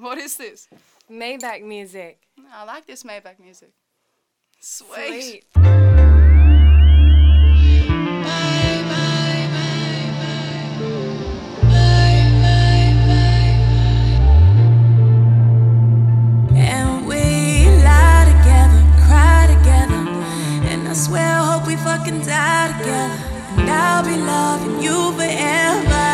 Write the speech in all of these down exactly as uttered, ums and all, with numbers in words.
What is this? Maybach music. I like this Maybach music. Sweet. Sweet. And we lie together, cry together, and I swear I hope we fucking die together. And I'll be loving you forever.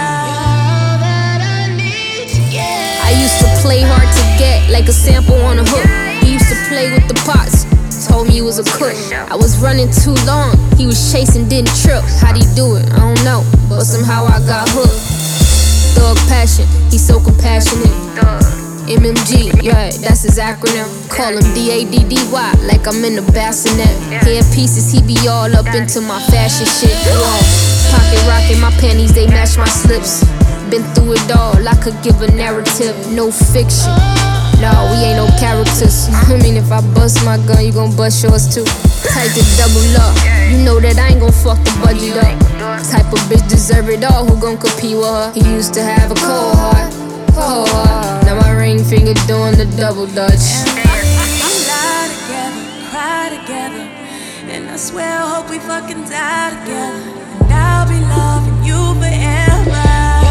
I used to play hard to get, like a sample on a hook. He used to play with the pots, told me he was a cook. I was running too long, he was chasing, didn't trip. How'd he do it? I don't know, but somehow I got hooked. Thug passion, he's so compassionate. M M G, yeah, that's his acronym. Call him D A D D Y, like I'm in the bassinet. Hair pieces, he be all up into my fashion shit. Whoa. Pocket rockin', my panties, they match my slips. Been through it all, I could give a narrative, no fiction. No, we ain't no characters. I mean, if I bust my gun, you gon' bust yours too. Type to double up, you know that I ain't gon' fuck the budget up. Type of bitch deserve it all, who gon' compete with her? He used to have a cold heart, cold heart. Now my ring finger doing the double dutch. And we lie together, cry together, and I swear I hope we fucking die together. And I'll be loving you forever.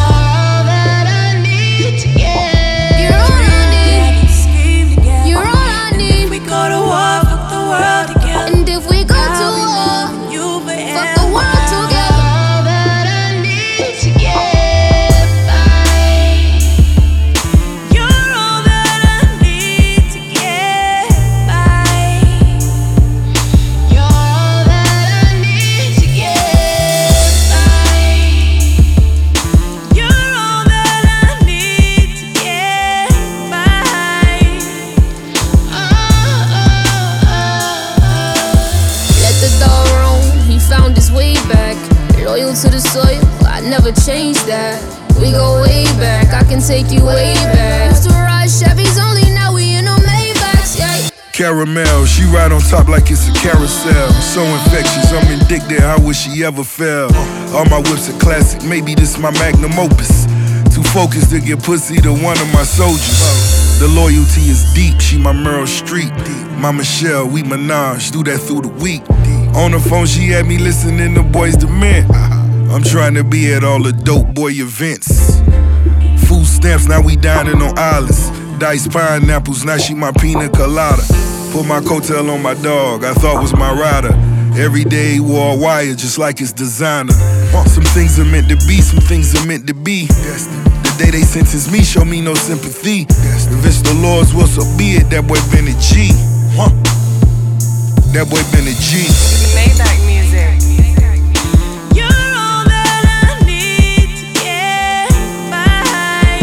Go to war, fuck the world together. And if we go to war, you fuck the world together. All that I need to get by. You're all that I need to get by. You're all that I need to get by. You're all that I need to get by. The dog roam, he found his way back. Loyal to the soil, I never changed that. We go way back, I can take you way back. Used to ride Chevys only, now we in no Maybachs, yeah. Caramel, she ride on top like it's a carousel. So infectious, I'm addicted, how would she ever fail? All my whips are classic, maybe this my magnum opus. Too focused to get pussy to one of my soldiers. The loyalty is deep, she my Meryl Streep. My Michelle, we menage, do that through the week. On the phone, she had me listening to Boys to Men. I'm trying to be at all the dope boy events. Food stamps, now we dining on islands. Diced pineapples, now she my pina colada. Put my coattail on my dog, I thought was my rider. Every day he wore a wire, just like his designer. Some things are meant to be, some things are meant to be. The day they sentence me, show me no sympathy. If it's the Lord's will, so be it. That boy been a G. That boy been a G. Maybach music. You're all that I need to get by.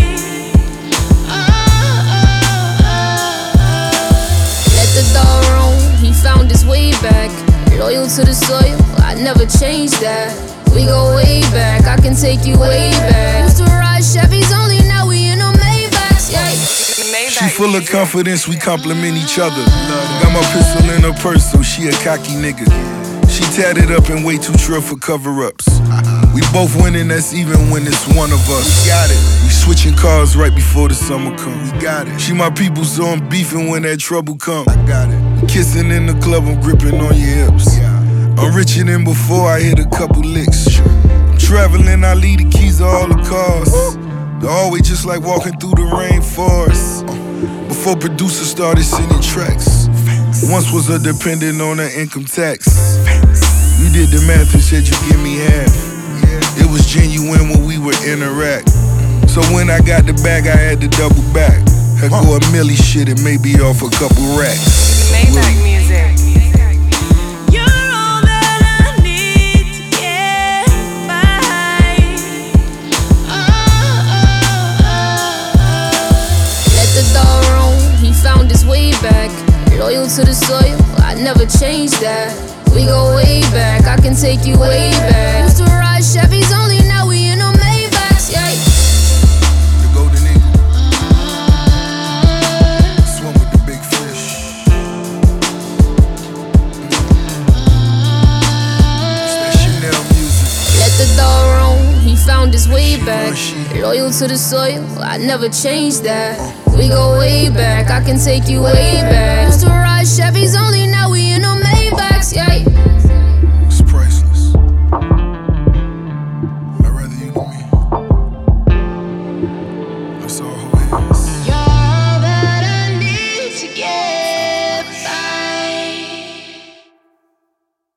Oh, oh, oh. Let the dog roam, he found his way back. Loyal to the soil, I never changed that. We go way back, I can take you way back. Used to ride Chevys only, now we in no Maybachs, yeah. She full of confidence, we compliment each other. Got my pistol in her purse, so she a cocky nigga. She tatted up and way too trill for cover-ups. We both winning, that's even when it's one of us. Got it. We switching cars right before the summer come. We got it. She my people, so I'm beefing when that trouble come. I got it. We kissing in the club, I'm gripping on your hips. I'm richer than before, I hit a couple licks. I'm traveling, I leave the keys to all the cars. They're always just like walking through the rainforest. Before producers started sending tracks. Once was a dependent on her income tax. You did the math and said you give me half. It was genuine when we would interact. So when I got the bag, I had to double back. I go a milli shit and maybe off a couple racks. Maybach music. Found his way back, loyal to the soil, I never changed that. We go way back, I can take you way back. Used to ride Chevys only, now we in no Maybachs, yeah. The golden eagle, swim with the big fish. It's that Chanel music. Let the dog roam, he found his way back. Loyal Loyal to the soil, I never changed that. We go way back, I can take you way back. Used to